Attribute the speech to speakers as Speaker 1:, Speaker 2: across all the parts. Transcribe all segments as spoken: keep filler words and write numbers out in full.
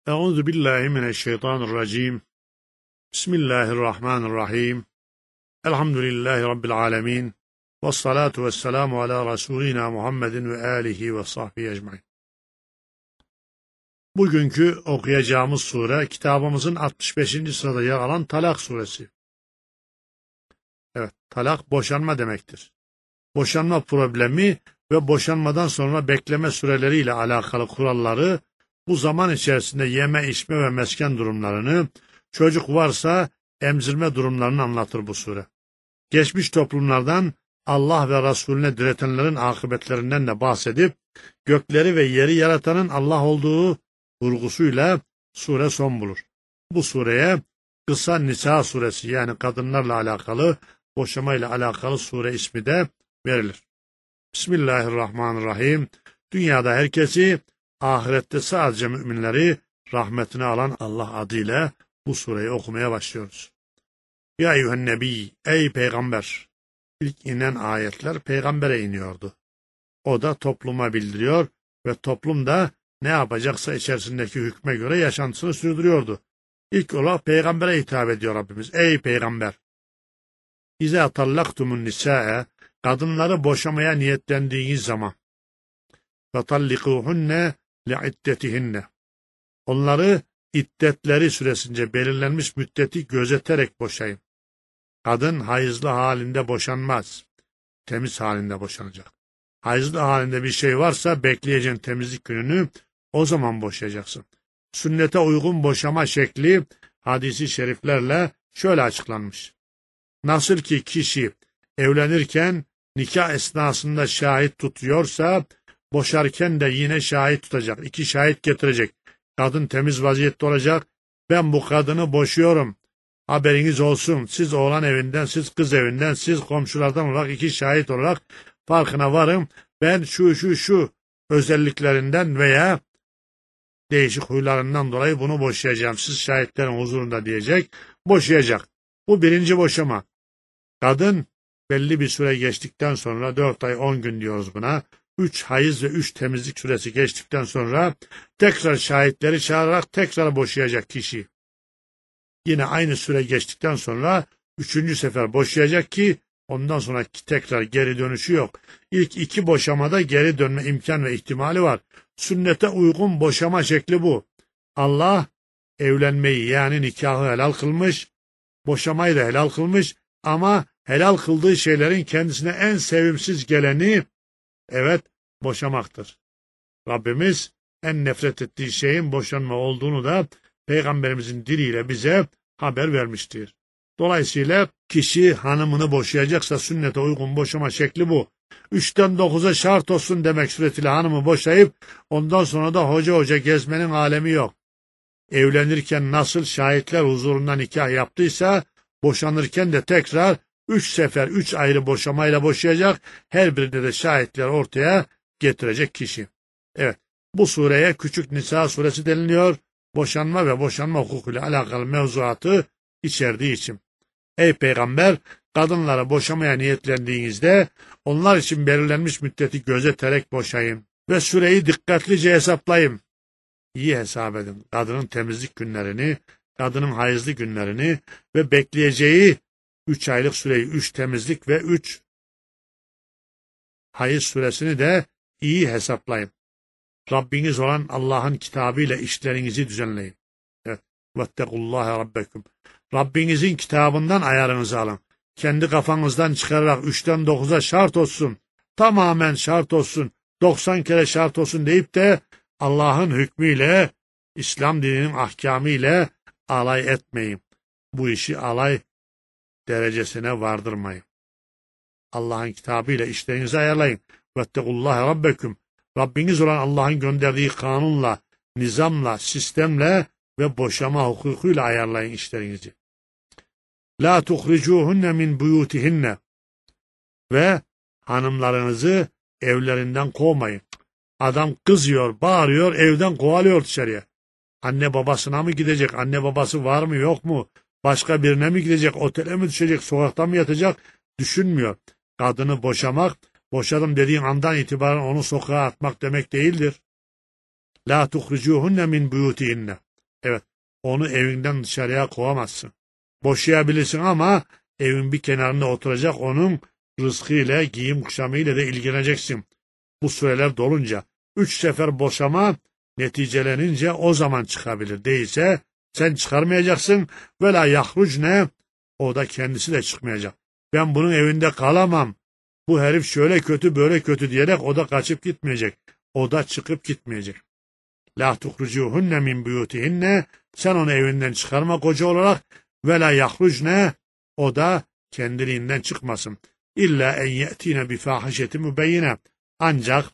Speaker 1: Euzu billahi mineşşeytanirracim. Bismillahirrahmanirrahim. Elhamdülillahi rabbil alamin. Ves salatu vesselamu ala Resulina Muhammedin ve alihi ve sahbihi ecmaîn. Bugünkü okuyacağımız sure kitabımızın altmış beşinci sırada yer alan Talak suresi. Evet, talak boşanma demektir. Boşanma problemi ve boşanmadan sonra bekleme süreleriyle alakalı kuralları, bu zaman içerisinde yeme, içme ve mesken durumlarını, çocuk varsa emzirme durumlarını anlatır bu sure. Geçmiş toplumlardan Allah ve Resulüne diretenlerin akıbetlerinden de bahsedip, gökleri ve yeri yaratanın Allah olduğu vurgusuyla sure son bulur. Bu sureye Kısa Nisa suresi, yani kadınlarla alakalı, boşamayla alakalı sure ismi de verilir. Bismillahirrahmanirrahim. Dünyada herkesi, ahirette sadece müminleri rahmetine alan Allah adıyla bu sureyi okumaya başlıyoruz. Ya eyyühen nebi, ey peygamber. İlk inen ayetler peygambere iniyordu. O da topluma bildiriyor ve toplum da ne yapacaksa içerisindeki hükme göre yaşantısını sürdürüyordu. İlk olarak peygambere hitap ediyor Rabbimiz. Ey peygamber! İze tallaktumun nisa'e, kadınları boşamaya niyetlendiğiniz zaman, فَطَلِّقُوهُنَّ لِعِدَّتِهِنَّ, onları iddetleri süresince belirlenmiş müddeti gözeterek boşayın. Kadın hayızlı halinde boşanmaz. Temiz halinde boşanacak. Hayızlı halinde bir şey varsa bekleyeceksin temizlik gününü, o zaman boşayacaksın. Sünnete uygun boşama şekli hadisi şeriflerle şöyle açıklanmış. Nasıl ki kişi evlenirken nikah esnasında şahit tutuyorsa, boşarken de yine şahit tutacak. İki şahit getirecek. Kadın temiz vaziyette olacak. Ben bu kadını boşuyorum. Haberiniz olsun. Siz oğlan evinden, siz kız evinden, siz komşulardan olarak iki şahit olarak farkına varın. Ben şu şu şu özelliklerinden veya değişik huylarından dolayı bunu boşayacağım. Siz şahitlerin huzurunda diyecek. Boşayacak. Bu birinci boşama. Kadın belli bir süre geçtikten sonra, dört ay on gün diyoruz buna, üç hayız ve üç temizlik süresi geçtikten sonra tekrar şahitleri çağırarak tekrar boşayacak kişi. Yine aynı süre geçtikten sonra üçüncü sefer boşayacak ki ondan sonra tekrar geri dönüşü yok. İlk iki boşamada geri dönme imkan ve ihtimali var. Sünnete uygun boşama şekli bu. Allah evlenmeyi, yani nikahı helal kılmış, boşamayı da helal kılmış ama helal kıldığı şeylerin kendisine en sevimsiz geleni, evet, boşamaktır. Rabbimiz en nefret ettiği şeyin boşanma olduğunu da Peygamberimizin diliyle bize haber vermiştir. Dolayısıyla kişi hanımını boşayacaksa sünnete uygun boşama şekli bu. Üçten dokuza şart olsun demek suretiyle hanımı boşayıp ondan sonra da hoca hoca gezmenin alemi yok. Evlenirken nasıl şahitler huzurunda nikah yaptıysa, boşanırken de tekrar üç sefer, üç ayrı boşamayla boşayacak, her birinde de şahitler ortaya getirecek kişi. Evet, bu sureye Küçük Nisa suresi deniliyor, boşanma ve boşanma hukukuyla alakalı mevzuatı içerdiği için. Ey peygamber, kadınlara boşamaya niyetlendiğinizde, onlar için belirlenmiş müddeti gözeterek boşayın ve süreyi dikkatlice hesaplayın. İyi hesap edin. Kadının temizlik günlerini, kadının hayızlı günlerini ve bekleyeceği üç aylık süreyi, üç temizlik ve üç hayız süresini de iyi hesaplayın. Rabbiniz olan Allah'ın kitabıyla işlerinizi düzenleyin. Evet. Vettekullâhe rabbekum. Rabbinizin kitabından ayarınızı alın. Kendi kafanızdan çıkararak üçten dokuza şart olsun, tamamen şart olsun, doksan kere şart olsun deyip de Allah'ın hükmüyle, İslam dininin ahkamıyla alay etmeyin. Bu işi alay derecesine vardırmayın. Allah'ın kitabıyla işlerinizi ayarlayın. Vettekullâhe rabbekum. Rabbiniz olan Allah'ın gönderdiği kanunla, nizamla, sistemle ve boşama hukukuyla ayarlayın işlerinizi. La tuhricuhunne min buyutihinne. Ve hanımlarınızı evlerinden kovmayın. Adam kızıyor, bağırıyor, evden kovalıyor dışarıya. Anne babasına mı gidecek? Anne babası var mı yok mu? Başka birine mi gidecek? Otele mi düşecek? Sokakta mı yatacak? Düşünmüyor. Kadını boşamak, boşadım dediğin andan itibaren onu sokağa atmak demek değildir. La tuhricuhunne min buyutihinne. Evet, onu evinden dışarıya kovamazsın. Boşayabilirsin ama evin bir kenarında oturacak, onun rızkıyla, giyim kuşamıyla da ilgileneceksin. Bu süreler dolunca, üç sefer boşama neticelenince o zaman çıkabilir. Değilse sen çıkarmayacaksın. Ve la yahrucne, o da kendisi de çıkmayacak. Ben bunun evinde kalamam. Bu herif şöyle kötü böyle kötü diyerek o da kaçıp gitmeyecek. O da çıkıp gitmeyecek. La tuhrucuhunne min buyutihinne, sen onu evinden çıkarma koca olarak. Ve la yahrucne, o da kendiliğinden çıkmasın. İlla en ye'tine bi fahişeti mübeyyine. Ancak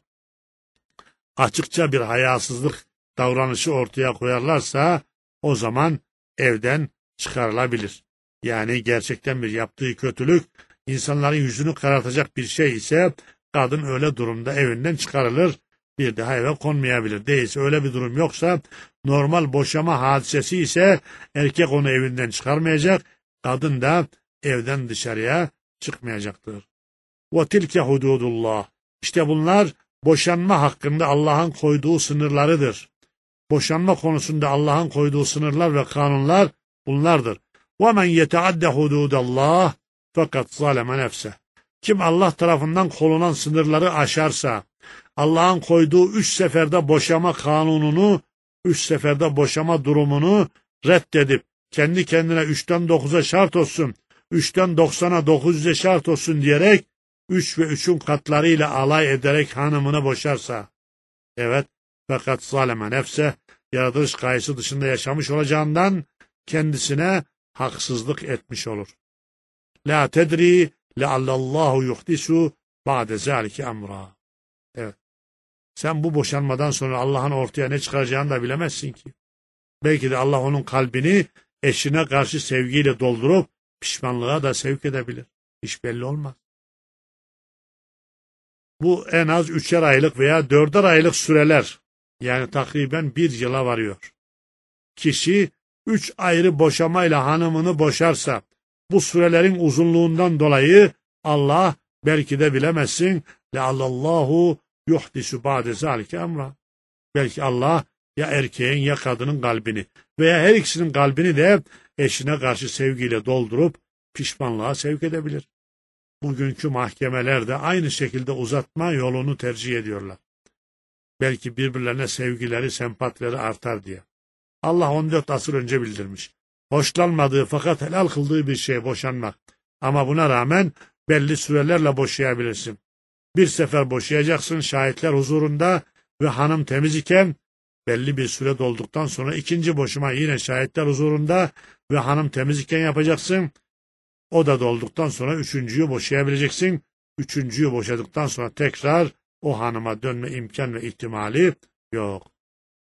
Speaker 1: açıkça bir hayasızlık davranışı ortaya koyarlarsa o zaman evden çıkarılabilir. Yani gerçekten bir yaptığı kötülük insanların yüzünü karartacak bir şey ise kadın öyle durumda evinden çıkarılır, bir daha eve konmayabilir. Değilse, öyle bir durum yoksa, normal boşama hadisesi ise erkek onu evinden çıkarmayacak, kadın da evden dışarıya çıkmayacaktır. وَتِلْكَ حُدُودُ اللّٰهِ İşte bunlar boşanma hakkında Allah'ın koyduğu sınırlarıdır. Boşanma konusunda Allah'ın koyduğu sınırlar ve kanunlar bunlardır. وَمَنْ يَتَعَدَّ حُدُودَ اللّٰهِ فَقَدْ ظَلَمَ نَفْسَهُ Kim Allah tarafından konulan sınırları aşarsa, Allah'ın koyduğu üç seferde boşama kanununu, üç seferde boşama durumunu reddedip, kendi kendine üçten dokuza şart olsun, üçten doksana dokuz yüze şart olsun diyerek, üç ve üçün katlarıyla alay ederek hanımını boşarsa, evet, fakat zaleme nefse, yaratılış gayesi dışında yaşamış olacağından, kendisine haksızlık etmiş olur. La tedri leallallahu yuhdisu ba'de zalike emra. Evet. Sen bu boşanmadan sonra Allah'ın ortaya ne çıkaracağını da bilemezsin ki. Belki de Allah onun kalbini eşine karşı sevgiyle doldurup pişmanlığa da sevk edebilir. Hiç belli olmaz. Bu en az üçer aylık veya dörder aylık süreler, yani takriben bir yıla varıyor. Kişi üç ayrı boşamayla hanımını boşarsa, bu sürelerin uzunluğundan dolayı Allah, belki de bilemezsin, leallallahu yuhdisu ba'de zalike emra. Belki Allah ya erkeğin ya kadının kalbini veya her ikisinin kalbini de eşine karşı sevgiyle doldurup pişmanlığa sevk edebilir. Bugünkü mahkemeler de aynı şekilde uzatma yolunu tercih ediyorlar. Belki birbirlerine sevgileri, sempatileri artar diye. Allah on dört asır önce bildirmiş. Hoşlanmadığı fakat helal kıldığı bir şey boşanmak. Ama buna rağmen belli sürelerle boşayabilirsin. Bir sefer boşayacaksın şahitler huzurunda ve hanım temiz iken, belli bir süre dolduktan sonra ikinci boşama yine şahitler huzurunda ve hanım temiz iken yapacaksın. O da dolduktan sonra üçüncüyü boşayabileceksin. Üçüncüyü boşadıktan sonra tekrar o hanıma dönme imkan ve ihtimali yok.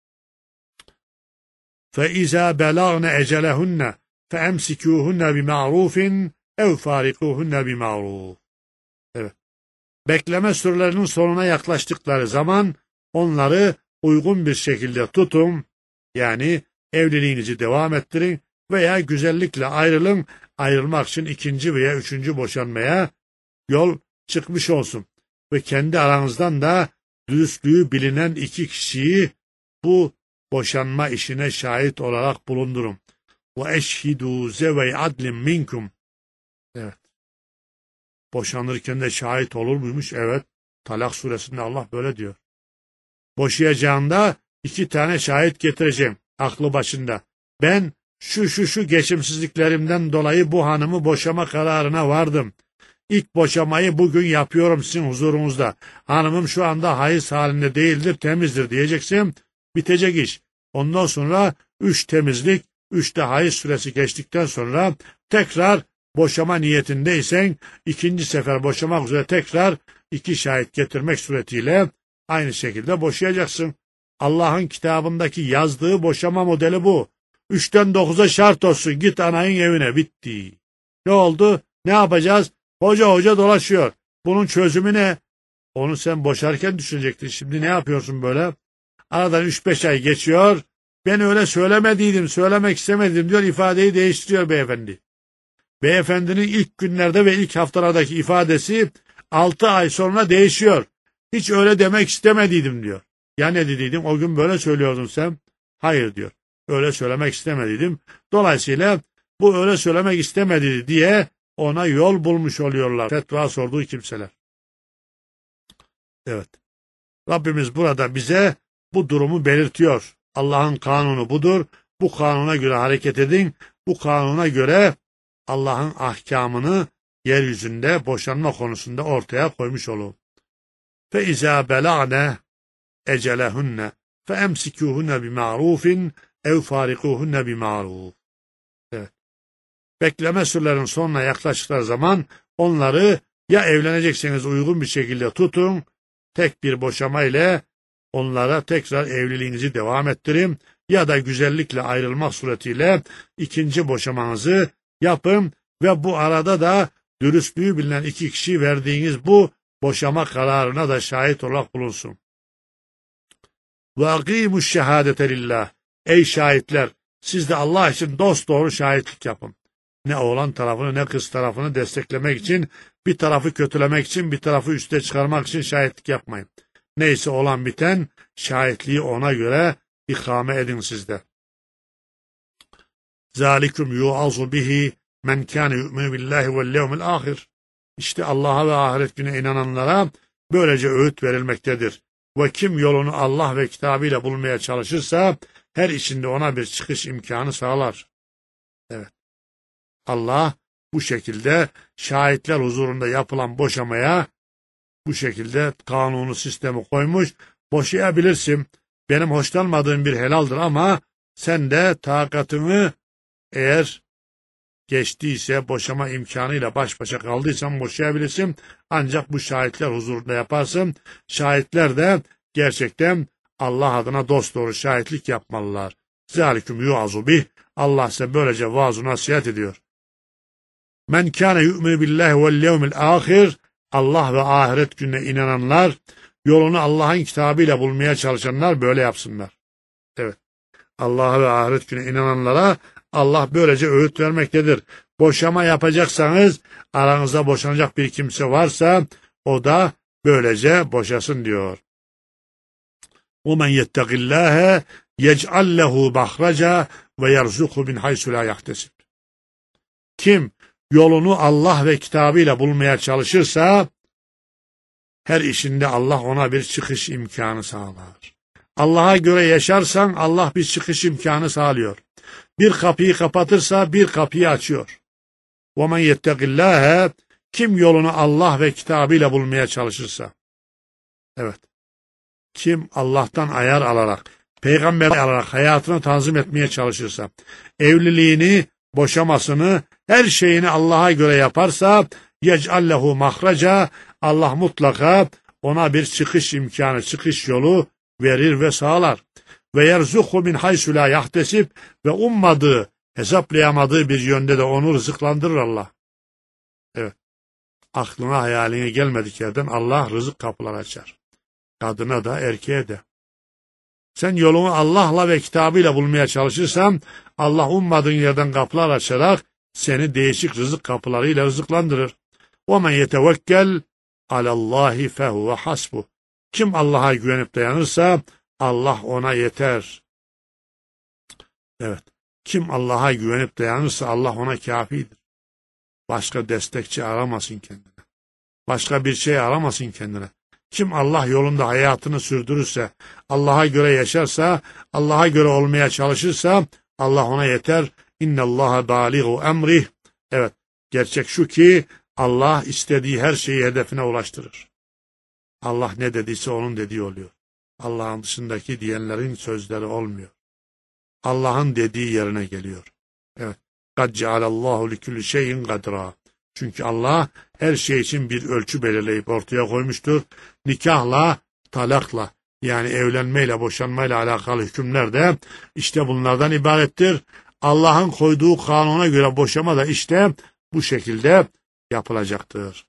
Speaker 1: فَاِذَا بَلَغْنَ اَجَلَهُنَّ فَاَمْسِكُوهُنَّ بِمَعْرُوفٍ اَوْ فَارِقُوهُنَّ بِمَعْرُوفٍ Evet. Bekleme sürelerinin sonuna yaklaştıkları zaman onları uygun bir şekilde tutun, yani evliliğinizi devam ettirin veya güzellikle ayrılın, ayrılmak için ikinci veya üçüncü boşanmaya yol çıkmış olsun. Ve kendi aranızdan da dürüstlüğü bilinen iki kişiyi bu boşanma işine şahit olarak bulundurun. وَاَشْهِدُوا زَوَيْ عَدْلٍ مِنْكُمْ Evet. Boşanırken de şahit olur muymuş? Evet. Talak suresinde Allah böyle diyor. Boşayacağında iki tane şahit getireceğim. Aklı başında. Ben şu şu şu geçimsizliklerimden dolayı bu hanımı boşama kararına vardım. İlk boşamayı bugün yapıyorum sizin huzurunuzda. Hanımım şu anda hayız halinde değildir, temizdir diyeceksin. Bitecek iş. Ondan sonra üç temizlik, üç de hayız süresi geçtikten sonra tekrar boşama niyetindeysen ikinci sefer boşamak üzere tekrar iki şahit getirmek suretiyle aynı şekilde boşayacaksın. Allah'ın kitabındaki yazdığı boşama modeli bu. Üçten dokuza şart olsun, git anayın evine, bitti. Ne oldu? Ne yapacağız? Hoca hoca dolaşıyor. Bunun çözümü ne? Onu sen boşarken düşünecektin. Şimdi ne yapıyorsun böyle? Aradan üç beş ay geçiyor. Ben öyle söylemediydim, söylemek istemedim diyor, ifadeyi değiştiriyor beyefendi. Beyefendinin ilk günlerde ve ilk haftalardaki ifadesi altı ay sonra değişiyor. Hiç öyle demek istemediydim diyor. Ya ne dediydin? O gün böyle söylüyordun sen. Hayır diyor. öyle söylemek istemediydim. Dolayısıyla bu öyle söylemek istemedi diye ona yol bulmuş oluyorlar. Fetva sorduğu kimseler. Evet. Rabbimiz burada bize bu durumu belirtiyor. Allah'ın kanunu budur. Bu kanuna göre hareket edin. Bu kanuna göre Allah'ın ahkamını yeryüzünde boşanma konusunda ortaya koymuş olun. فَاِذَا بَلَعْنَ اَجَلَهُنَّ فَاَمْسِكُوهُنَّ بِمَعْرُوفٍ اَوْ فَارِقُوهُنَّ بِمَعْرُوفٍ. Evet. Bekleme sürelerinin sonuna yaklaştıkları zaman onları ya evlenecekseniz uygun bir şekilde tutun, tek bir boşama ile onlara tekrar evliliğinizi devam ettirin ya da güzellikle ayrılmak suretiyle ikinci boşamanızı yapın ve bu arada da dürüstlüğü bilinen iki kişi verdiğiniz bu boşama kararına da şahit olarak bulunsun. وَاَقِيمُ الشَّهَادَةَ لِلّٰهِ. Ey şahitler! Siz de Allah için dosdoğru şahitlik yapın. Ne oğlan tarafını ne kız tarafını desteklemek için, bir tarafı kötülemek için, bir tarafı üste çıkarmak için şahitlik yapmayın. Neyse olan biten, şahitliği ona göre ikame edin sizde. ذَٰلِكُمْ يُعَظُ بِهِ مَنْ كَانَ يُؤْمِنُ بِاللّٰهِ وَالْيَوْمِ الْآخِرِ. İşte Allah'a ve ahiret gününe inananlara böylece öğüt verilmektedir. Ve kim yolunu Allah ve kitabıyla bulmaya çalışırsa, her işinde ona bir çıkış imkanı sağlar. Evet. Allah bu şekilde şahitler huzurunda yapılan boşamaya bu şekilde kanunu sistemi koymuş. Boşayabilirsin. Benim hoşlanmadığım bir helaldir ama sen de takatını eğer geçtiyse boşama imkanıyla baş başa kaldıysan boşayabilirsin. Ancak bu şahitler huzurunda yaparsın. Şahitler de gerçekten Allah adına dosdoğru şahitlik yapmalılar. Zâliküm yu'azu bih. Allah size böylece vaaz-ı nasihat ediyor. Men kâne yu'minu billahi vel yevmil âhir. Allah ve ahiret gününe inananlar, yolunu Allah'ın kitabıyla bulmaya çalışanlar böyle yapsınlar. Evet. Allah'a ve ahiret gününe inananlara Allah böylece öğüt vermektedir. Boşama yapacaksanız, aranızda boşanacak bir kimse varsa, o da böylece boşasın diyor. وَمَنْ يَتَّقِ اللّٰهَ يَجْعَلْ لَهُ مَخْرَجًا وَيَرْزُقْهُ مِنْ حَيْثُ لَا يَحْتَسِبُ. Kim yolunu Allah ve kitabıyla bulmaya çalışırsa, her işinde Allah ona bir çıkış imkanı sağlar. Allah'a göre yaşarsan Allah bir çıkış imkanı sağlıyor. Bir kapıyı kapatırsa bir kapıyı açıyor. وَمَنْ يَتَّقِ اللّٰهَ. Kim yolunu Allah ve kitabıyla bulmaya çalışırsa. Evet. Kim Allah'tan ayar alarak, peygamber alarak hayatını tanzim etmeye çalışırsa, evliliğini, boşamasını, her şeyini Allah'a göre yaparsa, يَجْعَلْ لَهُ مَخْرَجًا. Allah mutlaka ona bir çıkış imkanı, çıkış yolu verir ve sağlar. Ve yerzuhu min haysu la yahtesib. Ve ummadığı, hesaplayamadığı bir yönde de onu rızıklandırır Allah. Evet. Aklına hayaline gelmedik yerden Allah rızık kapıları açar. Kadına da erkeğe de. Sen yolunu Allah'la ve kitabıyla bulmaya çalışırsan, Allah ummadığın yerden kapılar açarak seni değişik rızık kapılarıyla rızıklandırır. وَمَنْ يَتَوَكَّلْ عَلَى اللّٰهِ فَهُوَ حَسْبُهُ. Kim Allah'a güvenip dayanırsa, Allah ona yeter. Evet. Kim Allah'a güvenip dayanırsa, Allah ona kâfidir. Başka destekçi aramasın kendine. Başka bir şey aramasın kendine. Kim Allah yolunda hayatını sürdürürse, Allah'a göre yaşarsa, Allah'a göre olmaya çalışırsa, Allah ona yeter. İnne Allaha bâliğu emrih. Evet, gerçek şu ki Allah istediği her şeyi hedefine ulaştırır. Allah ne dediyse onun dediği oluyor. Allah'ın dışındaki diyenlerin sözleri olmuyor. Allah'ın dediği yerine geliyor. Evet. قَدْ جَعَلَ اللّٰهُ لِكُلِّ شَيْءٍ قَدْرًا. Çünkü Allah her şey için bir ölçü belirleyip ortaya koymuştur. Nikahla, talakla, yani evlenmeyle, boşanmayla alakalı hükümler de işte bunlardan ibarettir. Allah'ın koyduğu kanuna göre boşama da işte bu şekilde yapılacaktır.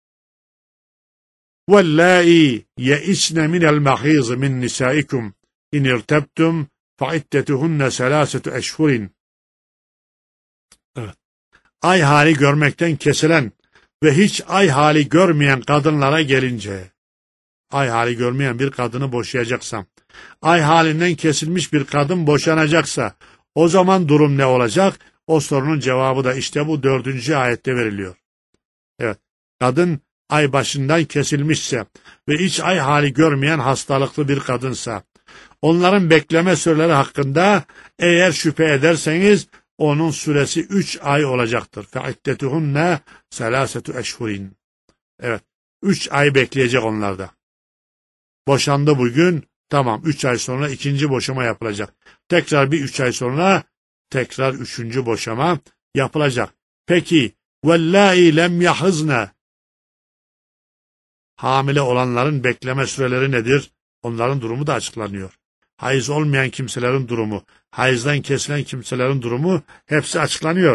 Speaker 1: وَاللَّائِي يَئِسْنَ مِنَ الْمَحِيضِ مِنْ نِسَائِكُمْ اِنْ اِرْتَبْتُمْ فَعِدَّتُهُنَّ سَلَاسَةُ اَشْهُرٍ. Evet. Ay hali görmekten kesilen ve hiç ay hali görmeyen kadınlara gelince, ay hali görmeyen bir kadını boşayacaksam, ay halinden kesilmiş bir kadın boşanacaksa, o zaman durum ne olacak? O sorunun cevabı da işte bu dördüncü ayette veriliyor. Evet, kadın ay başından kesilmişse ve hiç ay hali görmeyen hastalıklı bir kadınsa, onların bekleme süreleri hakkında eğer şüphe ederseniz, onun süresi üç ay olacaktır. فَعِدَّتُهُنَّ سَلَاسَةُ اَشْهُرٍ. Evet, üç ay bekleyecek onlarda. Boşandı bugün, tamam, üç ay sonra ikinci boşama yapılacak. Tekrar bir üç ay sonra tekrar üçüncü boşama yapılacak. Peki, وَاللّٰهِ lem يَحِزْنَ. Hamile olanların bekleme süreleri nedir? Onların durumu da açıklanıyor. Hayız olmayan kimselerin durumu, hayızdan kesilen kimselerin durumu hepsi açıklanıyor.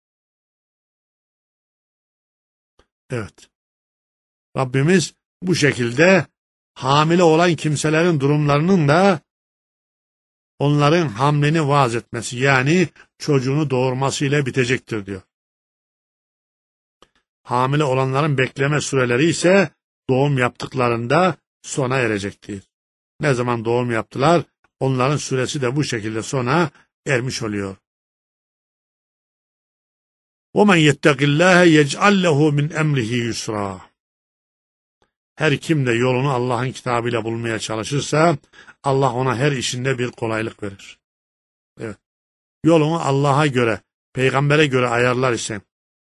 Speaker 1: Evet. Rabbimiz bu şekilde hamile olan kimselerin durumlarının da onların hamleni vaaz etmesi, yani çocuğunu doğurmasıyla bitecektir diyor. Hamile olanların bekleme süreleri ise doğum yaptıklarında sona erecektir. Ne zaman doğum yaptılar, onların süresi de bu şekilde sona ermiş oluyor. وَمَنْ يَتَّقِ اللّٰهَ يَجْعَلْ لَهُ مِنْ اَمْرِهِ يُسْرًا. Her kim de yolunu Allah'ın kitabıyla bulmaya çalışırsa, Allah ona her işinde bir kolaylık verir. Evet. Yolunu Allah'a göre, peygambere göre ayarlar isen,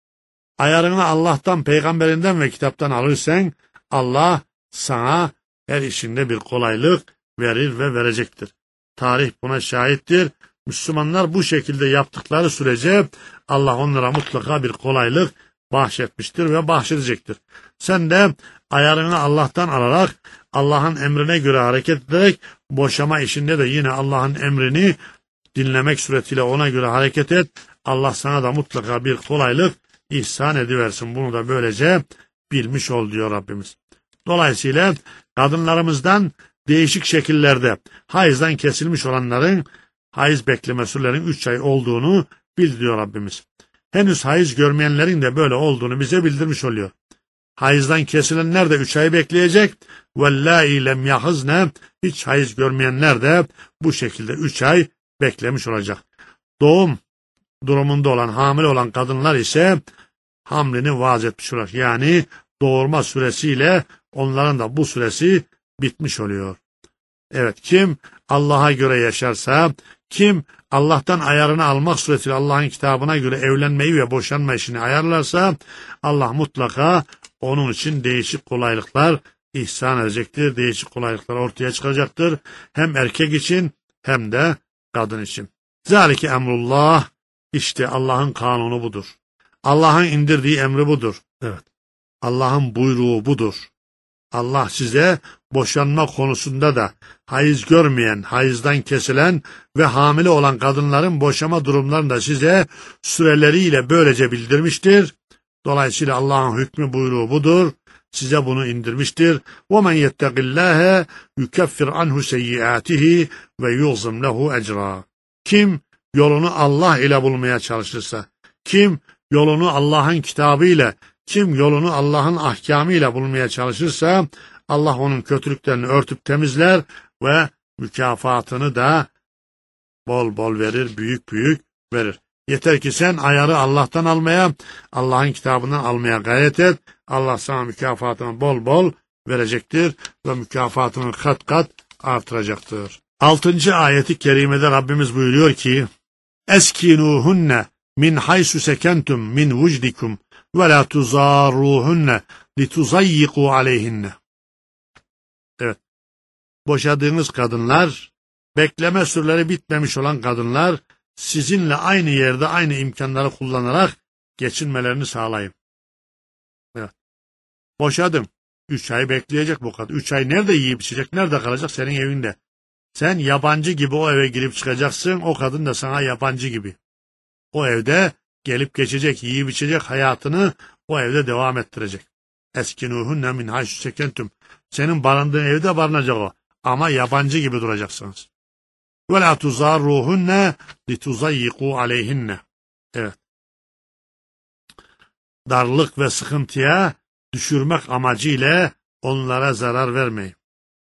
Speaker 1: ayarını Allah'tan, peygamberinden ve kitaptan alırsan, Allah sana her işinde bir kolaylık verir ve verecektir. Tarih buna şahittir. Müslümanlar bu şekilde yaptıkları sürece Allah onlara mutlaka bir kolaylık bahşetmiştir ve bahşedecektir. Sen de ayarını Allah'tan alarak, Allah'ın emrine göre hareket ederek, boşama işinde de yine Allah'ın emrini dinlemek suretiyle ona göre hareket et. Allah sana da mutlaka bir kolaylık ihsan ediversin. Bunu da böylece bilmiş ol diyor Rabbimiz. Dolayısıyla kadınlarımızdan değişik şekillerde hayızdan kesilmiş olanların hayız bekleme sürelerinin üç ay olduğunu bildiriyor Rabbimiz. Henüz hayız görmeyenlerin de böyle olduğunu bize bildirmiş oluyor. Hayızdan kesilenler de üç ay bekleyecek. وَاللّٰهِ lem يَحِزْنَ. Hiç hayız görmeyenler de bu şekilde üç ay beklemiş olacak. Doğum durumunda olan, hamile olan kadınlar ise hamlini vaaz etmiş olacak. Yani doğurma süresiyle onların da bu süresi bitmiş oluyor. Evet, kim Allah'a göre yaşarsa, kim Allah'tan ayarını almak suretiyle Allah'ın kitabına göre evlenmeyi ve boşanma işini ayarlarsa, Allah mutlaka onun için değişik kolaylıklar ihsan edecektir. Değişik kolaylıklar ortaya çıkacaktır. Hem erkek için hem de kadın için. Zalike emrullah. İşte Allah'ın kanunu budur. Allah'ın indirdiği emri budur. Evet. Allah'ın buyruğu budur. Allah size boşanma konusunda da hayız görmeyen, hayızdan kesilen ve hamile olan kadınların boşama durumlarını da size süreleriyle böylece bildirmiştir. Dolayısıyla Allah'ın hükmü, buyruğu budur. Size bunu indirmiştir. وَمَنْ يَتَّقِ اللّٰهَ يُكَفِّرْ عَنْهُ سَيِّئَاتِهِ وَيُعْظِمْ لَهُ اَجْرًا. Kim yolunu Allah ile bulmaya çalışırsa, kim yolunu Allah'ın kitabı ile, kim yolunu Allah'ın ahkamı ile bulmaya çalışırsa, Allah onun kötülüklerini örtüp temizler ve mükafatını da bol bol verir, büyük büyük verir. Yeter ki sen ayarı Allah'tan almaya, Allah'ın kitabından almaya gayret et. Allah sana mükafatını bol bol verecektir ve mükafatını kat kat artıracaktır. Altıncı ayeti kerimede Rabbimiz buyuruyor ki, Eskinuhunne min haysu sekentum min vücdikum ve la tuzarruhunne lituzayyiku aleyhinne. Evet. Boşadığınız kadınlar, bekleme süreleri bitmemiş olan kadınlar, sizinle aynı yerde aynı imkanları kullanarak geçinmelerini sağlayın. Evet. Boşadım. Üç ay bekleyecek bu kadın. Üç ay nerede yiyip içecek, nerede kalacak? Senin evinde. Sen yabancı gibi o eve girip çıkacaksın, o kadın da sana yabancı gibi. O evde gelip geçecek, yiyip içecek, hayatını o evde devam ettirecek. Eskinuhunne min haysu sekentum. Senin barındığın evde barınacak o. Ama yabancı gibi duracaksınız. Ve la tuzarruhunne lituzayyiku aleyhinne. Evet. Darlık ve sıkıntıya düşürmek amacıyla onlara zarar vermeyin.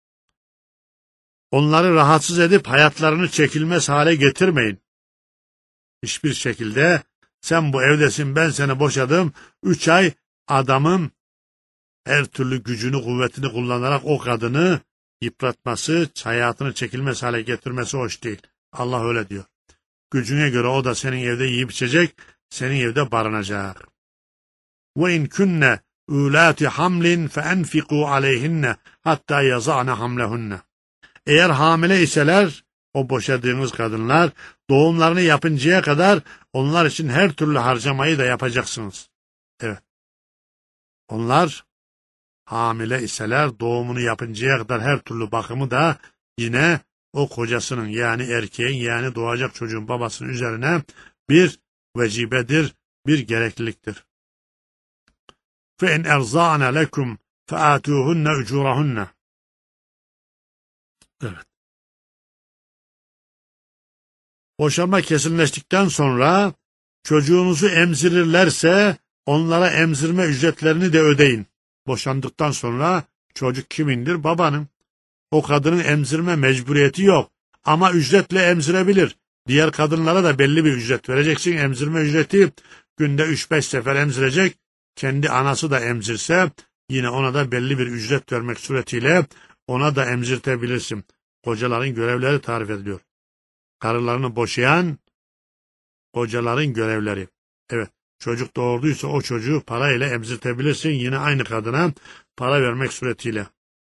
Speaker 1: Onları rahatsız edip hayatlarını çekilmez hale getirmeyin. Hiçbir şekilde sen bu evdesin, ben seni boşadım, üç ay adamın her türlü gücünü, kuvvetini kullanarak o kadını yıpratması, hayatını çekilmez hale getirmesi hoş değil. Allah öyle diyor. Gücüne göre o da senin evde yiyip içecek, senin evde barınacak. Ve in kunne ulati hamlin fe enfiku aleyhinne hatta yaza'ne hamlehunne. Eğer hamile iseler, o boşadığınız kadınlar, doğumlarını yapıncaya kadar onlar için her türlü harcamayı da yapacaksınız. Evet. Onlar hamile iseler, doğumunu yapıncaya kadar her türlü bakımı da yine o kocasının, yani erkeğin, yani doğacak çocuğun babasının üzerine bir vecibedir, bir gerekliliktir. فَاِنْ اَرْزَعْنَ لَكُمْ فَآتُوهُنَّ اُجُورَهُنَّ. Evet. Boşanma kesinleştikten sonra çocuğunuzu emzirirlerse onlara emzirme ücretlerini de ödeyin. Boşandıktan sonra çocuk kimindir? Babanın. O kadının emzirme mecburiyeti yok. Ama ücretle emzirebilir. Diğer kadınlara da belli bir ücret vereceksin. Emzirme ücreti günde üç beş sefer emzirecek. Kendi anası da emzirse yine ona da belli bir ücret vermek suretiyle ona da emzirtebilirsin. Kocaların görevleri tarif ediliyor. Karılarını boşayan kocaların görevleri. Evet, çocuk doğurduysa o çocuğu parayla emzirtebilirsin. Yine aynı kadına para vermek suretiyle.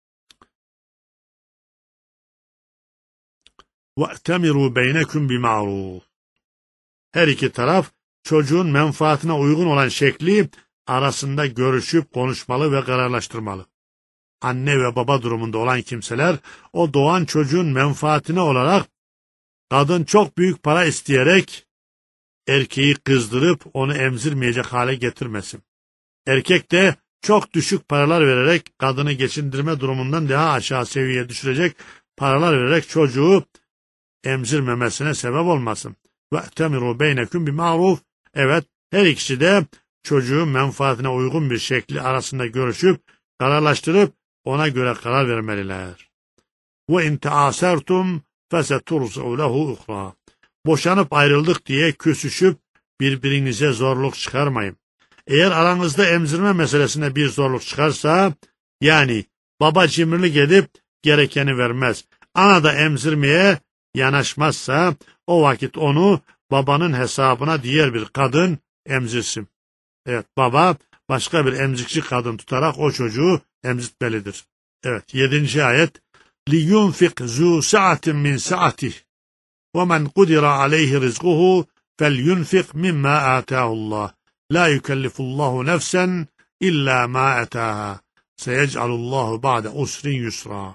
Speaker 1: وَاَتَمِرُوا بَيْنَكُمْ بِمَعْرُوفٍ. Her iki taraf çocuğun menfaatine uygun olan şekli arasında görüşüp konuşmalı ve kararlaştırmalı. Anne ve baba durumunda olan kimseler o doğan çocuğun menfaatine olarak kadın çok büyük para isteyerek erkeği kızdırıp onu emzirmeyecek hale getirmesin. Erkek de çok düşük paralar vererek kadını geçindirme durumundan daha aşağı seviyeye düşürecek paralar vererek çocuğu emzirmemesine sebep olmasın. وَاَتَمِرُوا بَيْنَكُمْ بِمَعْرُوفٍ. Evet, her ikisi de çocuğun menfaatine uygun bir şekli arasında görüşüp, kararlaştırıp ona göre karar vermeliler. وَاِنْ تَعَاسَرْتُمْ فَسَتُرْزَعُ لَهُ اُخْرَى. Boşanıp ayrıldık diye küsüşüp birbirinize zorluk çıkarmayın. Eğer aranızda emzirme meselesine bir zorluk çıkarsa, yani baba cimrilik edip gerekeni vermez, ana da emzirmeye yanaşmazsa, o vakit onu babanın hesabına diğer bir kadın emzirsin. Evet, baba başka bir emzikçi kadın tutarak o çocuğu emzitmelidir. Evet, yedinci ayet. لِيُنْفِقْ ذُو سَعَةٍ مِنْ سَعَتِهِ وَمَنْ قُدِرَ عَلَيْهِ رِزْقُهُ فَلْيُنْفِقْ مِمَّا آتَاهُ اللّٰهُ لَا يُكَلِّفُ اللّٰهُ نَفْسًا إِلَّا مَا أَتَاهَا سَيَجْعَلُ اللّٰهُ بَعْدَ عُسْرٍ يُسْرًا.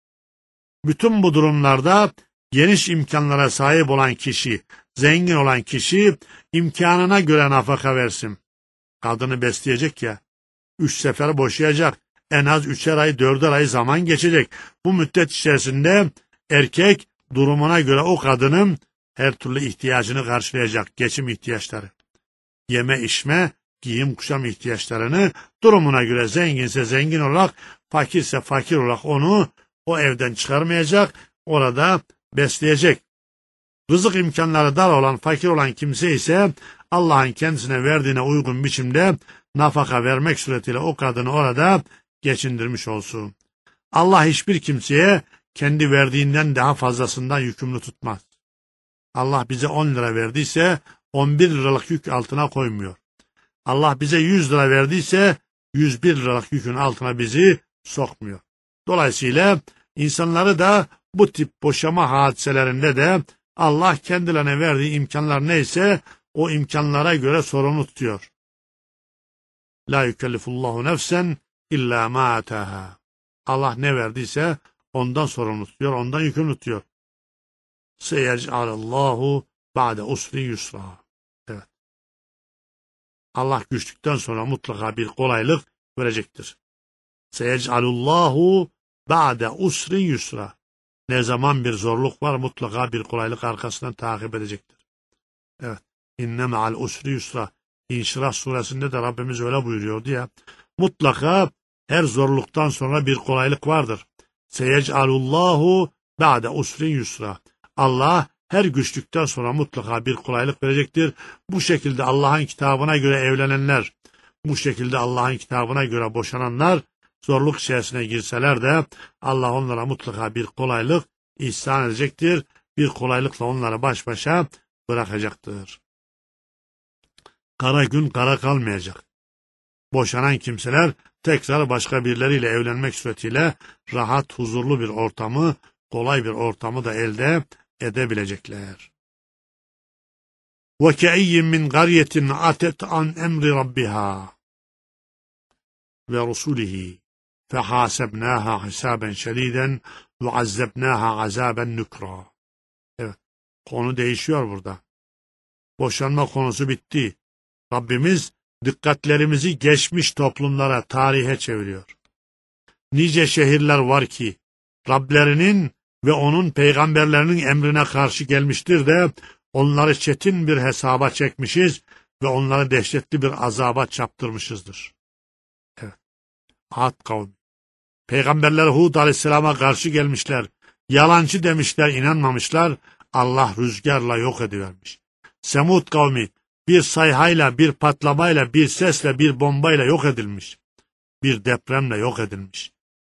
Speaker 1: Bütün bu durumlarda geniş imkanlara sahip olan kişi, zengin olan kişi imkanına göre nafaka versin. Kadını besleyecek ya, üç sefer boşayacak, en az üçer ay, dörder ay zaman geçecek. Bu müddet içerisinde erkek durumuna göre o kadının her türlü ihtiyacını karşılayacak, geçim ihtiyaçları. Yeme içme, giyim kuşam ihtiyaçlarını durumuna göre zenginse zengin olarak, fakirse fakir olarak onu o evden çıkarmayacak, orada besleyecek. Rızık imkanları dar olan, fakir olan kimse ise Allah'ın kendisine verdiğine uygun biçimde nafaka vermek suretiyle o kadını orada geçindirmiş olsun. Allah hiçbir kimseye kendi verdiğinden daha fazlasından yükümlü tutmaz. Allah bize on lira verdiyse on bir liralık yük altına koymuyor. Allah bize yüz lira verdiyse yüz bir liralık yükün altına bizi sokmuyor. Dolayısıyla insanları da bu tip boşama hadiselerinde de Allah kendilerine verdiği imkanlar neyse o imkanlara göre sorumlu tutuyor. La yükellifullahu nefsen illa ma ataha. Allah ne verdiyse ondan sorumlu tutuyor, ondan yükümlü tutuyor. Seyec'alallahu ba'de usri yusra. Evet. Allah güçlükten sonra mutlaka bir kolaylık verecektir. Seyec'alullahu ba'de usri yusra. Ne zaman bir zorluk var mutlaka bir kolaylık arkasından takip edecektir. Evet. İnne me'al usri yusra. İnşirah suresinde de Rabbimiz öyle buyuruyordu ya. Mutlaka Her zorluktan sonra bir kolaylık vardır. Seyec'alullahu ba'de usrin yusra. Allah her güçlükten sonra mutlaka bir kolaylık verecektir. Bu şekilde Allah'ın kitabına göre evlenenler, bu şekilde Allah'ın kitabına göre boşananlar, zorluk içerisine girseler de Allah onlara mutlaka bir kolaylık ihsan edecektir. Bir kolaylıkla onları baş başa bırakacaktır. Kara gün kara kalmayacak. Boşanan kimseler tekrar başka birileriyle evlenmek suretiyle rahat, huzurlu bir ortamı, kolay bir ortamı da elde edebilecekler. وَكَأَيٍّ مِّنْ قَرْيَةٍ عَتَتْ عَنْ اَمْرِ رَبِّهَا وَرُسُولِهِ فَحَاسَبْنَاهَا حِسَابًا شَدِيدًا وَعَذَّبْنَاهَا عَذَابًا نُكْرًا. Evet, konu değişiyor burada. Boşanma konusu bitti. Rabbimiz dikkatlerimizi geçmiş toplumlara, tarihe çeviriyor. Nice şehirler var ki Rablerinin ve onun peygamberlerinin emrine karşı gelmiştir de onları çetin bir hesaba çekmişiz ve onları dehşetli bir azaba çarptırmışızdır. Evet. Ad kavmi. Peygamberler Hud aleyhisselama karşı gelmişler. Yalancı demişler, inanmamışlar. Allah rüzgarla yok edivermiş. Semud kavmi bir sayhayla, bir patlamayla, bir sesle, bir bombayla yok edilmiş. Bir depremle yok edilmiş.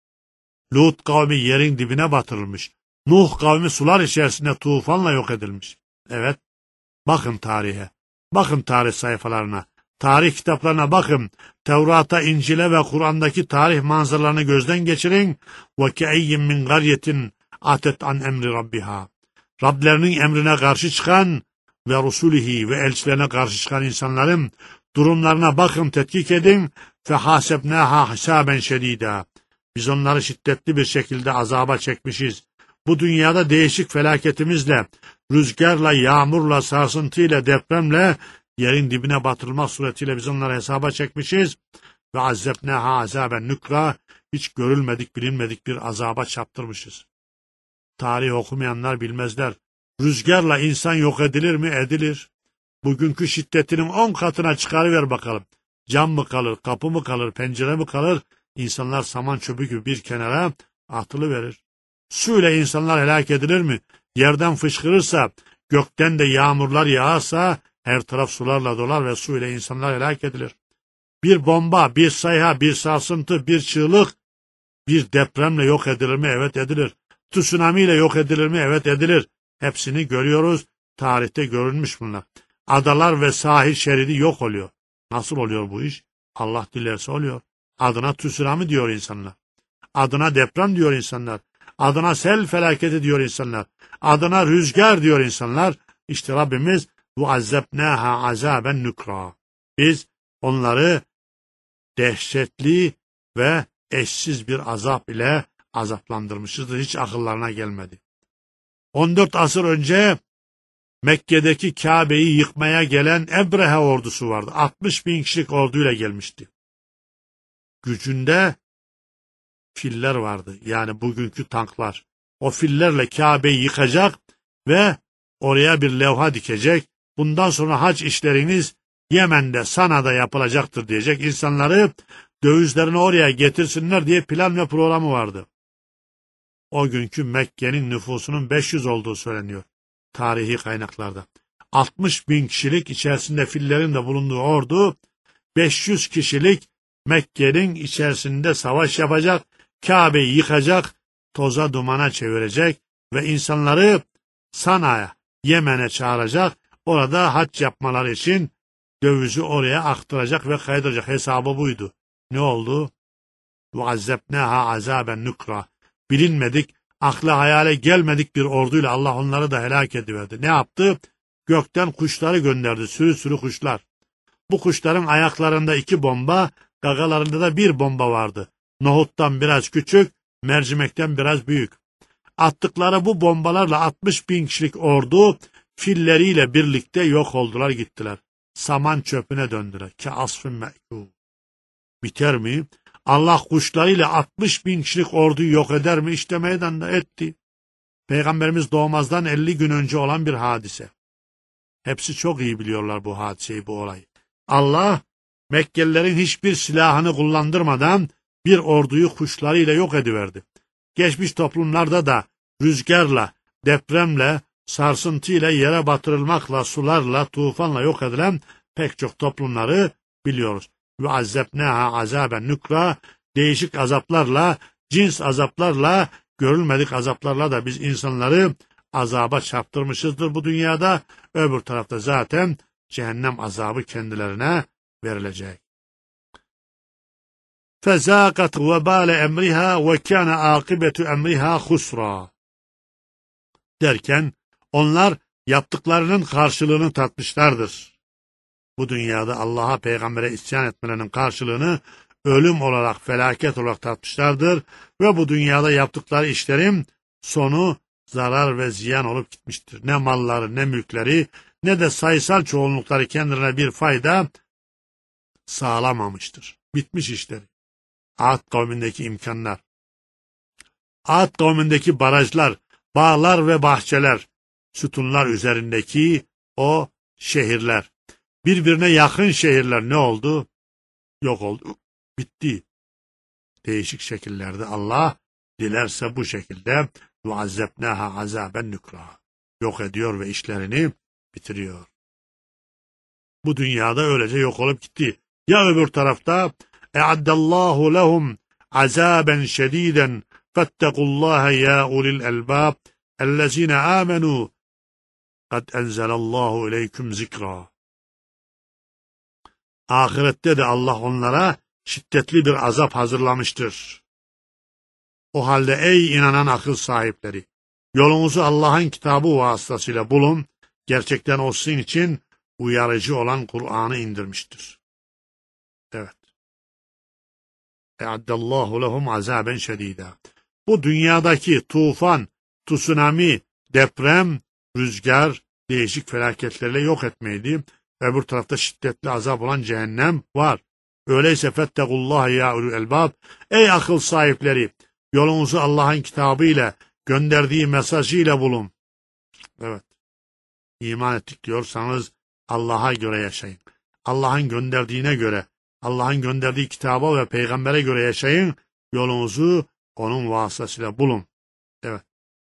Speaker 1: Lut kavmi yerin dibine batırılmış. Nuh kavmi sular içerisinde tufanla yok edilmiş. Evet, bakın tarihe, bakın tarih sayfalarına, tarih kitaplarına bakın, Tevrat'a, İncil'e ve Kur'an'daki tarih manzaralarını gözden geçirin. وَكَأَيٍّ مِّنْ قَرْيَةٍ عَتَتْ عَنْ اَمْرِ رَبِّهَا. Rablerinin emrine karşı çıkan ve Resulihi ve elçilerine karşı çıkan insanların durumlarına bakın, tetkik edin. فَحَاسَبْنَاهَا حِسَابًا شَد۪يدًا. Biz onları şiddetli bir şekilde azaba çekmişiz. Bu dünyada değişik felaketimizle, rüzgarla, yağmurla, sarsıntıyla, depremle, yerin dibine batırılmak suretiyle biz onları hesaba çekmişiz. Ve azzebneha azaben nükra, hiç görülmedik, bilinmedik bir azaba çarptırmışız. Tarih okumayanlar bilmezler. Rüzgarla insan yok edilir mi? Edilir. Bugünkü şiddetinin on katına çıkarıver bakalım. Cam mı kalır, kapı mı kalır, pencere mi kalır? İnsanlar saman çöpü gibi bir kenara atılıverir. Su ile insanlar helak edilir mi? Yerden fışkırırsa, gökten de yağmurlar yağarsa, her taraf sularla dolar ve su ile insanlar helak edilir. Bir bomba, bir sayha, bir sarsıntı, bir çığlık, bir depremle yok edilir mi? Evet edilir. Tsunami ile yok edilir mi? Evet edilir. Hepsini görüyoruz. Tarihte görülmüş bunlar. Adalar ve sahil şeridi yok oluyor. Nasıl oluyor bu iş? Allah dilerse oluyor. Adına tsunami diyor insanlar. Adına deprem diyor insanlar. Adına sel felaketi diyor insanlar. Adına rüzgar diyor insanlar. İşte Rabbimiz وَعَذَّبْنَاهَا عَذَابًا nükra. Biz onları dehşetli ve eşsiz bir azap ile azaplandırmışızdır. Hiç akıllarına gelmedi. on dört asır önce Mekke'deki Kabe'yi yıkmaya gelen Ebrehe ordusu vardı. altmış bin kişilik orduyla gelmişti. Gücünde filler vardı. Yani bugünkü tanklar. O fillerle Kabe'yi yıkacak ve oraya bir levha dikecek. Bundan sonra hac işleriniz Yemen'de, Sana'da yapılacaktır diyecek. İnsanları dövizlerini oraya getirsinler diye plan ve programı vardı. O günkü Mekke'nin nüfusunun beş yüz olduğu söyleniyor tarihi kaynaklarda. altmış bin kişilik içerisinde fillerin de bulunduğu ordu beş yüz kişilik Mekke'nin içerisinde savaş yapacak, Kabe'yi yıkacak, toza dumana çevirecek ve insanları Sana'ya, Yemen'e çağıracak, orada hac yapmaları için dövizi oraya aktaracak ve kaydıracak. Hesabı buydu. Ne oldu? وَعَذَّبْنَاهَا عَذَابًا nükra. Bilinmedik, akla hayale gelmedik bir orduyla Allah onları da helak ediverdi. Ne yaptı? Gökten kuşları gönderdi, sürü sürü kuşlar. Bu kuşların ayaklarında iki bomba, gagalarında da bir bomba vardı. Nohuttan biraz küçük, mercimekten biraz büyük. Attıkları bu bombalarla altmış bin kişilik ordu filleriyle birlikte yok oldular, gittiler. Saman çöpüne döndüler. Ke asfın me'kû. Biter mi? Allah kuşlarıyla altmış bin kişilik orduyu yok eder mi? İşte meydanda etti. Peygamberimiz doğmazdan elli gün önce olan bir hadise. Hepsi çok iyi biliyorlar bu hadiseyi, bu olayı. Allah Mekkelilerin hiçbir silahını kullandırmadan bir orduyu kuşlarıyla yok ediverdi. Geçmiş toplumlarda da rüzgarla, depremle, sarsıntıyla, yere batırılmakla, sularla, tufanla yok edilen pek çok toplumları biliyoruz. Ve azzebneha azaben nükra, değişik azaplarla, cins azaplarla, görülmedik azaplarla da biz insanları azaba çarptırmışızdır bu dünyada. Öbür tarafta zaten cehennem azabı kendilerine verilecek. فَزَاقَتْ وَبَالَ اَمْرِهَا وَكَانَ عَاقِبَةُ اَمْرِهَا خُسْرًا derken onlar yaptıklarının karşılığını tatmışlardır. Bu dünyada Allah'a, peygambere isyan etmelerinin karşılığını ölüm olarak, felaket olarak tatmışlardır ve bu dünyada yaptıkları işlerin sonu zarar ve ziyan olup gitmiştir. Ne malları, ne mülkleri, ne de sayısal çoğunlukları kendilerine bir fayda sağlamamıştır. Bitmiş işleri. Ad kavmindeki imkanlar, Ad kavmindeki barajlar, bağlar ve bahçeler, sütunlar üzerindeki o şehirler, birbirine yakın şehirler ne oldu? Yok oldu, bitti. Değişik şekillerde Allah dilerse bu şekilde yuazzebnaha azaben nükra, yok ediyor ve işlerini bitiriyor. Bu dünyada öylece yok olup gitti. Ya öbür tarafta e'addallahu lehum azaben şediden fettekullaha ya ulil elbab ellezine amenu kad enzelallahu ileyküm zikra. Ahirette de Allah onlara şiddetli bir azap hazırlamıştır. O halde ey inanan akıl sahipleri, yolunuzu Allah'ın kitabı vasıtasıyla bulun, gerçekten o sizin için uyarıcı olan Kur'an'ı indirmiştir. Evet. E'addallahu lehum azaben şedida. Bu dünyadaki tufan, tsunami, deprem, rüzgar, değişik felaketlerle yok etmeydi. Öbür tarafta şiddetli azap olan cehennem var. Öyleyse fettegullaha ya ulul elbab. Ey akıl sahipleri, yolunuzu Allah'ın kitabıyla, gönderdiği mesajıyla bulun. Evet. İman ettik diyorsanız Allah'a göre yaşayın. Allah'ın gönderdiğine göre, Allah'ın gönderdiği kitaba ve peygambere göre yaşayın. Yolunuzu onun vasıtasıyla bulun. Evet.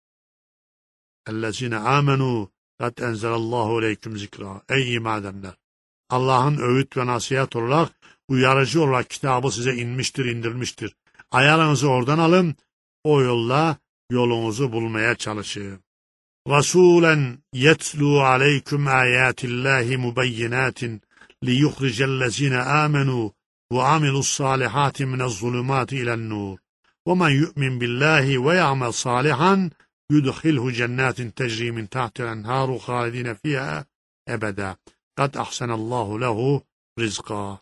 Speaker 1: Ellezine amenu kad enzelallahu aleyküm zikra. Ey iman edenler! Allah'ın öğüt ve nasihat olarak, uyarıcı olarak kitabı size inmiştir, indirilmiştir. Ayarınızı oradan alın, o yolla yolunuzu bulmaya çalışın. Rasulen yetlu aleyküm ayatillahi mubeyyinatin liyuhricellezine amenu ve amilussâlihâti minezzulumâti ilen-nur. Ve men yu'min billahi ve ya'mel sâlihan yudkhilhu cennetin tecri min tahtiha enharu halidine fiha ebeda. Kad ahsenallahu lehu rizqa.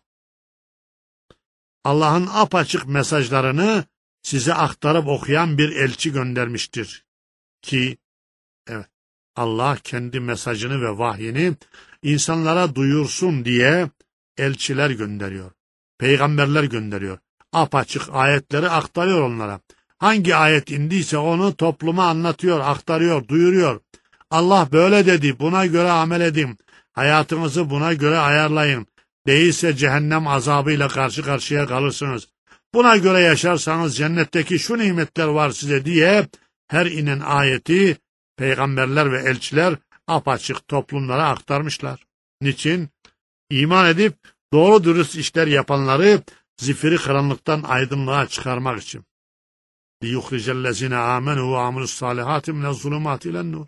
Speaker 1: Allah'ın apaçık mesajlarını size aktarıp okuyan bir elçi göndermiştir. Ki, evet, Allah kendi mesajını ve vahyini insanlara duyursun diye elçiler gönderiyor. Peygamberler gönderiyor. Apaçık ayetleri aktarıyor onlara. Hangi ayet indiyse onu topluma anlatıyor, aktarıyor, duyuruyor. Allah böyle dedi, buna göre amel edin. Hayatınızı buna göre ayarlayın. Değilse cehennem azabıyla karşı karşıya kalırsınız. Buna göre yaşarsanız cennetteki şu nimetler var size diye her inen ayeti peygamberler ve elçiler apaçık toplumlara aktarmışlar. Niçin? İman edip doğru dürüst işler yapanları zifiri karanlıktan aydınlığa çıkarmak için. لِيُخْرِجَ amenu ve amilussâlihâti minezzulumâti ilen-nur.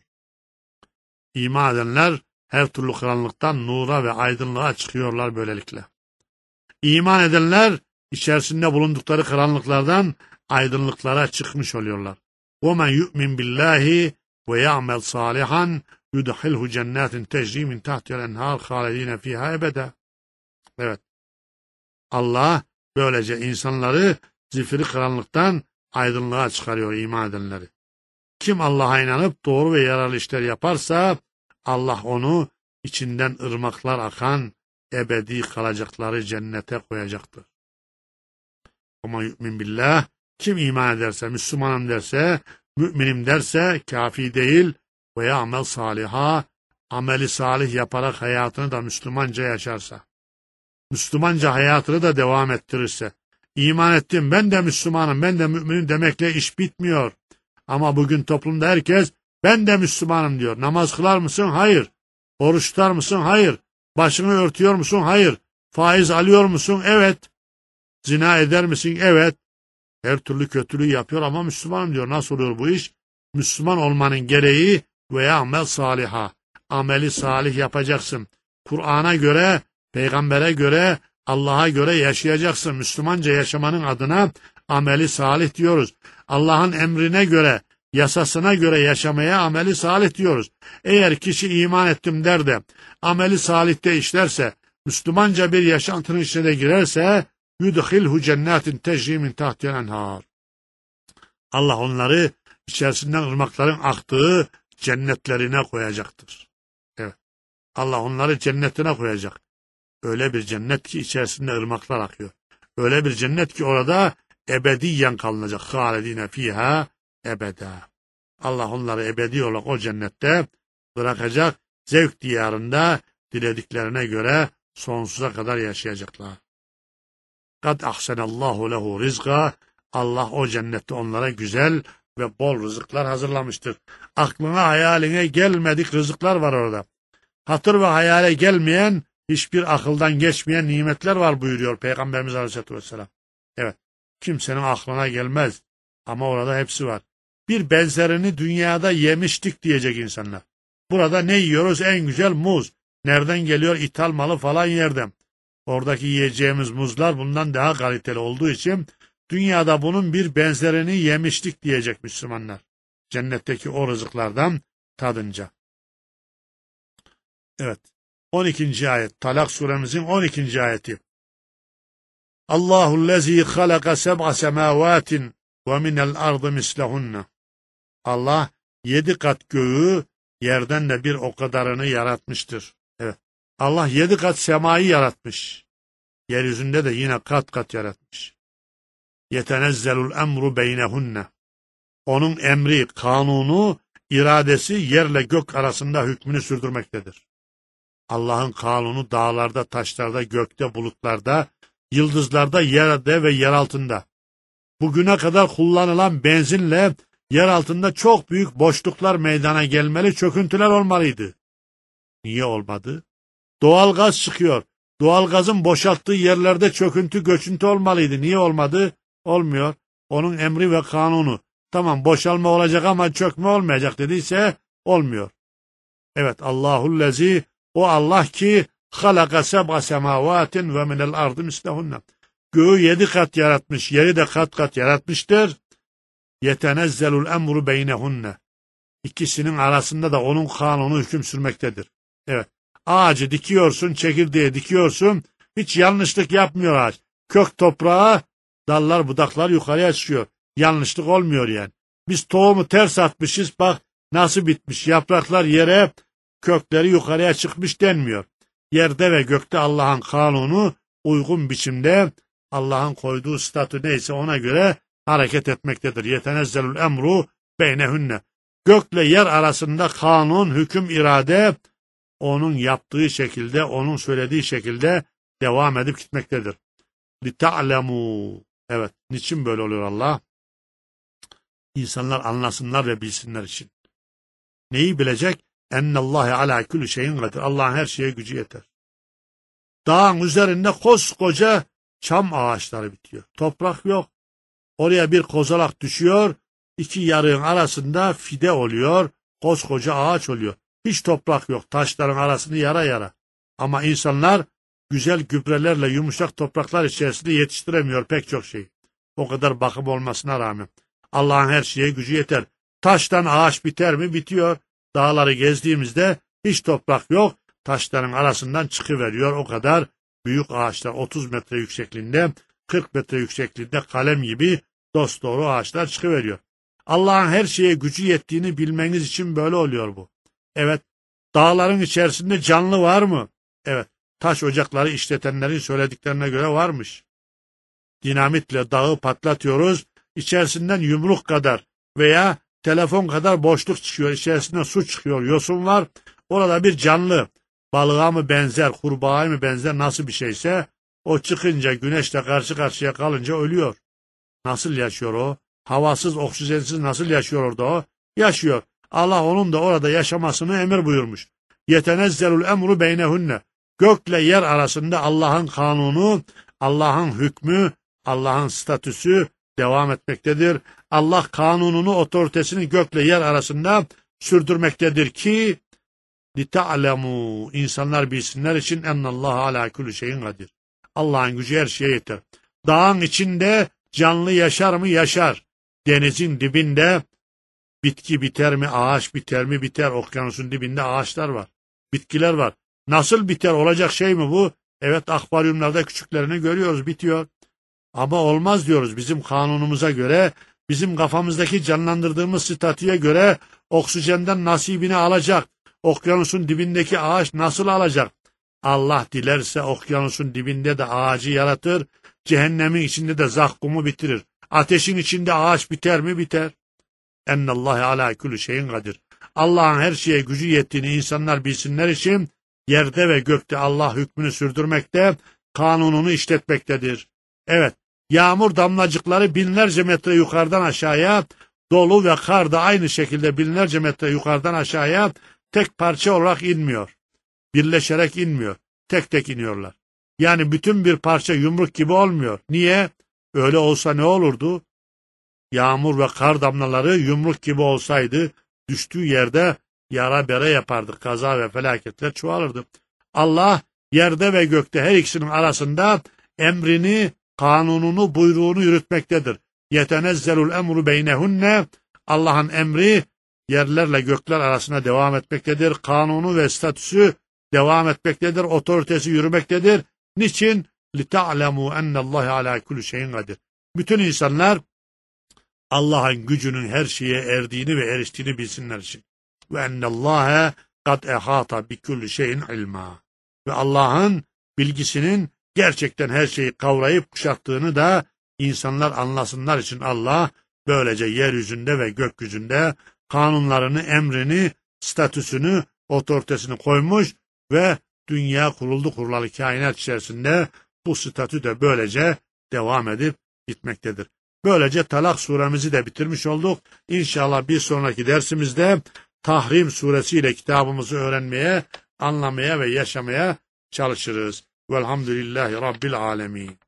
Speaker 1: İman edenler her türlü karanlıktan nura ve aydınlığa çıkıyorlar böylelikle. İman edenler içerisinde bulundukları karanlıklardan aydınlıklara çıkmış oluyorlar. وَمَنْ يُؤْمِنْ بِاللّٰهِ وَيَعْمَلْ صَالِحًا يُدْخِلْهُ جَنَّاتٍ تَجْرِي مِنْ تَحْتِهَا الْاَنْهَارُ خَالِد۪ينَ ف۪يهَا ebeda. Evet. Allah böylece insanları zifiri karanlıktan aydınlığa çıkarıyor, iman edenleri. Kim Allah'a inanıp doğru ve yararlı işler yaparsa Allah onu içinden ırmaklar akan ebedi kalacakları cennete koyacaktır. Ama yu'min billah, kim iman ederse, Müslümanım derse, müminim derse, kafi değil ve ya'mel saliha, ameli salih yaparak hayatını da Müslümanca yaşarsa, Müslümanca hayatını da devam ettirirse, İman ettim, ben de Müslümanım, ben de müminim demekle iş bitmiyor. Ama bugün toplumda herkes ben de Müslümanım diyor. Namaz kılar mısın? Hayır. Oruç tutar mısın? Hayır. Başını örtüyor musun? Hayır. Faiz alıyor musun? Evet. Zina eder misin? Evet. Her türlü kötülüğü yapıyor ama Müslümanım diyor. Nasıl oluyor bu iş? Müslüman olmanın gereği veya amel saliha. Ameli salih yapacaksın. Kur'an'a göre, peygambere göre, Allah'a göre yaşayacaksın. Müslümanca yaşamanın adına ameli salih diyoruz. Allah'ın emrine göre, yasasına göre yaşamaya ameli salih diyoruz. Eğer kişi iman ettim der de ameli salihte işlerse, Müslümanca bir yaşantının içine girerse yudhilhu cennetin tecri min tahtiha enhar. Allah onları içerisinden ırmakların aktığı cennetlerine koyacaktır. Evet. Allah onları cennetine koyacak. Öyle bir cennet ki içerisinde ırmaklar akıyor. Öyle bir cennet ki orada ebediyen kalınacak. Halidine fiha ebeda. Allah onları ebedi olarak o cennette bırakacak. Zevk diyarında dilediklerine göre sonsuza kadar yaşayacaklar. Kad ahsenallahu lehu rizqa. Allah o cennette onlara güzel ve bol rızıklar hazırlamıştır. Aklına hayaline gelmedik rızıklar var orada. Hatır ve hayale gelmeyen, hiçbir akıldan geçmeyen nimetler var buyuruyor Peygamberimiz Aleyhisselatü Vesselam. Evet, kimsenin aklına gelmez ama orada hepsi var. Bir benzerini dünyada yemiştik diyecek insanlar. Burada ne yiyoruz? En güzel muz. Nereden geliyor? İthal malı falan yerden. Oradaki yiyeceğimiz muzlar bundan daha kaliteli olduğu için dünyada bunun bir benzerini yemiştik diyecek Müslümanlar. Cennetteki o rızıklardan tadınca. Evet. on ikinci ayet. Talak suremizin on ikinci ayeti. Allahu'llezî halaka seb'a semâvâtin ve minel ardı mislehunne. Allah yedi kat göğü yerden de bir o kadarını yaratmıştır. Evet. Allah yedi kat semayı yaratmış. Yeryüzünde de yine kat kat yaratmış. Yetenezzelul emru beynehunne. Onun emri, kanunu, iradesi yerle gök arasında hükmünü sürdürmektedir. Allah'ın kanunu dağlarda, taşlarda, gökte, bulutlarda, yıldızlarda, yerde ve yer altında. Bugüne kadar kullanılan benzinle yer altında çok büyük boşluklar meydana gelmeli, çöküntüler olmalıydı. Niye olmadı? Doğalgaz çıkıyor. Doğalgazın boşalttığı yerlerde çöküntü, göçüntü olmalıydı. Niye olmadı? Olmuyor. Onun emri ve kanunu. Tamam, boşalma olacak ama çökme olmayacak dediyse olmuyor. Evet, Allahu'llezî, o Allah ki halaka seb'a semâvâtin ve minel ardı mislehunne. Göğü yedi kat yaratmış, yeri de kat kat yaratmıştır. Yetenezzelul emru beynehunne. İkisinin arasında da onun kanunu hüküm sürmektedir. Evet, ağacı dikiyorsun, çekirdeği dikiyorsun, hiç yanlışlık yapmıyor ağaç. Kök toprağa, dallar, budaklar yukarıya çıkıyor. Yanlışlık olmuyor yani. Biz tohumu ters atmışız, bak nasıl bitmiş. Yapraklar yere, kökleri yukarıya çıkmış denmiyor. Yerde ve gökte Allah'ın kanunu uygun biçimde Allah'ın koyduğu statü neyse ona göre hareket etmektedir. Yetenezzelul emru beynehunne. Gökle yer arasında kanun, hüküm, irade onun yaptığı şekilde, onun söylediği şekilde devam edip gitmektedir. لِتَعْلَمُوا. Evet, niçin böyle oluyor Allah? İnsanlar anlasınlar ve bilsinler için. Neyi bilecek? Ennallâhe alâ külü şeyin kadir. Allah'ın her şeye gücü yeter. Dağın üzerinde koskoca çam ağaçları bitiyor. Toprak yok. Oraya bir kozalak düşüyor. İki yarığın arasında fide oluyor. Koskoca ağaç oluyor. Hiç toprak yok. Taşların arasını yara yara. Ama insanlar güzel gübrelerle yumuşak topraklar içerisinde yetiştiremiyor pek çok şey. O kadar bakım olmasına rağmen. Allah'ın her şeye gücü yeter. Taştan ağaç biter mi? Bitiyor. Dağları gezdiğimizde hiç toprak yok. Taşların arasından çıkıveriyor. O kadar büyük ağaçlar, otuz metre yüksekliğinde, kırk metre yüksekliğinde kalem gibi dosdoğru ağaçlar çıkıveriyor. Allah'ın her şeye gücü yettiğini bilmeniz için böyle oluyor bu. Evet, dağların içerisinde canlı var mı? Evet, taş ocakları işletenlerin söylediklerine göre varmış. Dinamitle dağı patlatıyoruz, içerisinden yumruk kadar veya telefon kadar boşluk çıkıyor, içerisinde su çıkıyor, yosun var. Orada bir canlı, balığa mı benzer, kurbağaya mı benzer, nasıl bir şeyse O çıkınca güneşle karşı karşıya kalınca ölüyor. Nasıl yaşıyor o? Havasız, oksijensiz nasıl yaşıyor orada o? Yaşıyor. Allah onun da orada yaşamasını emir buyurmuş. Yetenezzelul emru beynehunne. Gökle yer arasında Allah'ın kanunu, Allah'ın hükmü, Allah'ın statüsü devam etmektedir. Allah kanununu, otoritesini gökle yer arasında sürdürmektedir ki لِتَعْلَمُوا insanlar bilsinler için ennallâhe alâ kulli şeyin kadir. Allah'ın gücü her şeye yeter. Dağın içinde canlı yaşar mı? Yaşar. Denizin dibinde bitki biter mi? Ağaç biter mi? Biter. Okyanusun dibinde ağaçlar var. Bitkiler var. Nasıl biter? Olacak şey mi bu? Evet, akvaryumlarda küçüklerini görüyoruz, bitiyor. Ama olmaz diyoruz. Bizim kanunumuza göre, bizim kafamızdaki canlandırdığımız statüye göre oksijenden nasibini alacak. Okyanusun dibindeki ağaç nasıl alacak? Allah dilerse okyanusun dibinde de ağacı yaratır, cehennemin içinde de zakkumu bitirir. Ateşin içinde ağaç biter mi? Biter. Ennallâhe alâ kulli şeyin kadir. Allah'ın her şeye gücü yettiğini insanlar bilsinler için yerde ve gökte Allah hükmünü sürdürmekte, kanununu işletmektedir. Evet, yağmur damlacıkları binlerce metre yukarıdan aşağıya, dolu ve kar da aynı şekilde binlerce metre yukarıdan aşağıya tek parça olarak inmiyor. Birleşerek inmiyor. Tek tek iniyorlar. Yani bütün bir parça yumruk gibi olmuyor. Niye? Öyle olsa ne olurdu? Yağmur ve kar damlaları yumruk gibi olsaydı düştüğü yerde yara bere yapardı. Kaza ve felaketler çoğalırdı. Allah yerde ve gökte her ikisinin arasında emrini, kanununu, buyruğunu yürütmektedir. Yetenezzelul emru beynehunne. Allah'ın emri yerlerle gökler arasında devam etmektedir. Kanunu ve statüsü devam etmektedir. Otoritesi yürümektedir. Niçin? لِتَعْلَمُوا اَنَّ اللّٰهِ عَلَى كُلُّ şeyin kadir. Bütün insanlar Allah'ın gücünün her şeye erdiğini ve eriştiğini bilsinler için. Ve ennallâhe kad ehata bi kulli şeyin ilma. Ve Allah'ın bilgisinin gerçekten her şeyi kavrayıp kuşattığını da insanlar anlasınlar için Allah böylece yeryüzünde ve gökyüzünde kanunlarını, emrini, statüsünü, otoritesini koymuş ve dünya kuruldu kurulalı kainat içerisinde bu statü de böylece devam edip gitmektedir. Böylece Talak suremizi de bitirmiş olduk. İnşallah bir sonraki dersimizde Tahrim suresiyle kitabımızı öğrenmeye, anlamaya ve yaşamaya çalışırız. Velhamdülillahi Rabbil alemin.